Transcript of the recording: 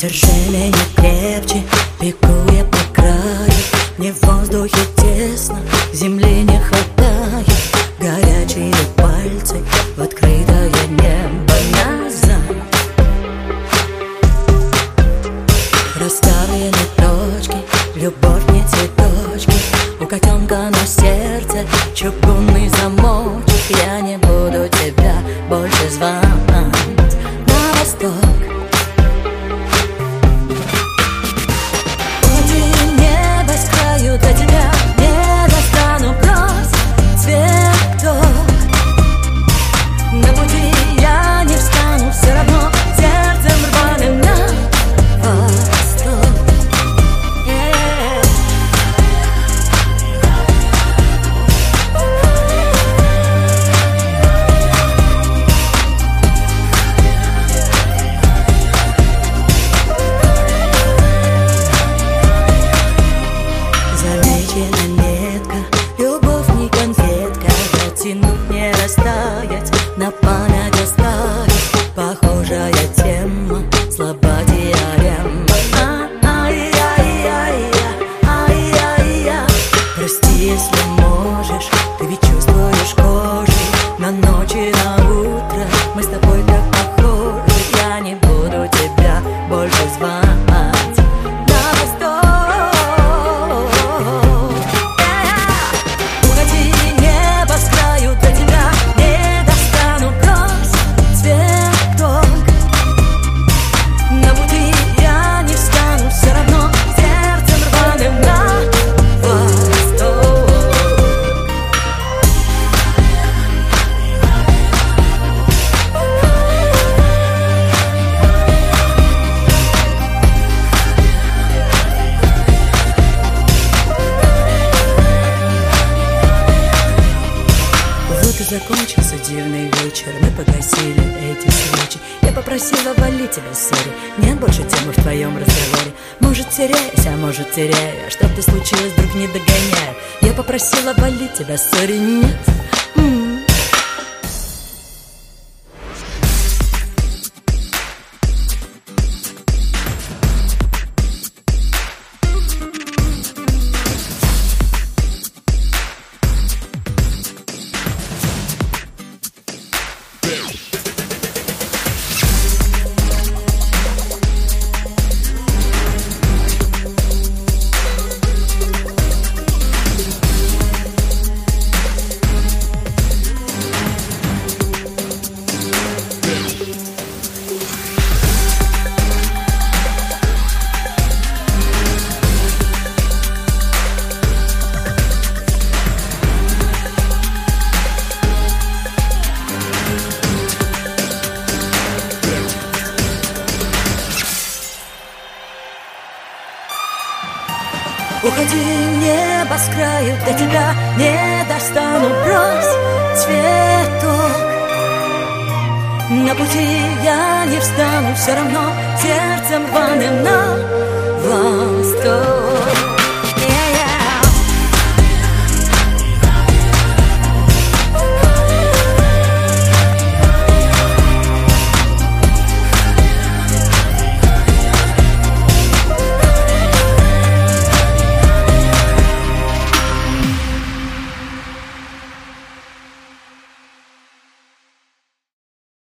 Держи меня крепче, бегу я по краю. Мне в воздухе тесно, земли не хватает. Горячие пальцы в открытое небо назад. Расставлены точки, любовь не цветочки. У котенка на сердце чугунный замочек. Я не буду тебя больше звать на восток. До тебя не достану брось цветок. На пути я не встану, все равно сердцем рваным на восток. На память оставить похожая тема, слаба теорема. Ай-яй-яй-яй-яй-яй. Прости, если можешь, ты ведь чувствуешь кожей. На ночь и на утро мы с тобой так похожи. Я не буду тебя больше звать на восток. Уходи, небо с краю, до тебя не достану брось цветок. На пути я не встану, все равно сердцем рваным на восток. Вот и закончился дивный вечер, мы погасили эти свечи. Я попросила валить тебя, сори, нет больше темы в твоем разговоре. Может, теряюсь, а может, теряю, что-то случилось, вдруг не догоняю. Я попросила валить тебя, сори, нет. Уходи, небо с краю, до тебя не достану брось цветок. На пути я не встану, все равно сердцем рваным на восток.